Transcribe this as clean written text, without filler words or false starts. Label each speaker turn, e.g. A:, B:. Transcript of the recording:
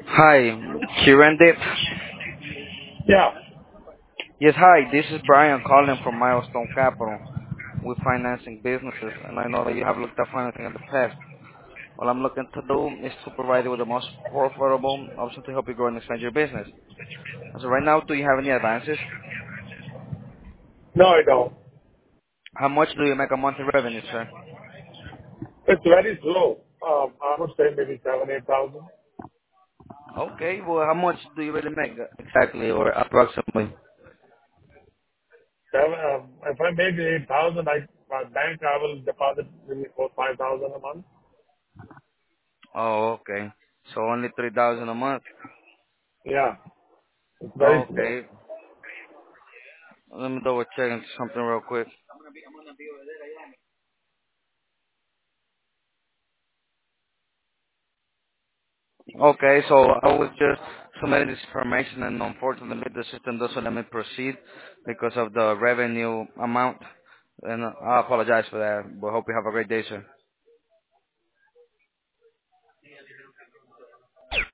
A: Hi, Kirandip.
B: Yeah.
A: Yes, hi, this is Brian calling from Milestone Capital with financing businesses, and I know that you have looked at financing in the past. What I'm looking to do is to provide you with the most profitable option to help you grow and expand your business. So right now, do you have any advances?
B: No, I don't.
A: How much do you make a monthly revenue, sir?
B: It's very slow. I would say maybe 7,000, 8,000.
A: Okay, well, how much do you really make exactly or approximately?
B: If I make 8,000, my bank, I will deposit maybe 4,000, 5,000 a month.
A: Oh, okay. So only 3,000 a month.
B: Yeah. It's very slow.
A: Okay. Let me double check into something real quick. Okay, so I was just submitting this information, and unfortunately the system doesn't let me proceed because of the revenue amount, and I apologize for that, but hope you have a great day, sir.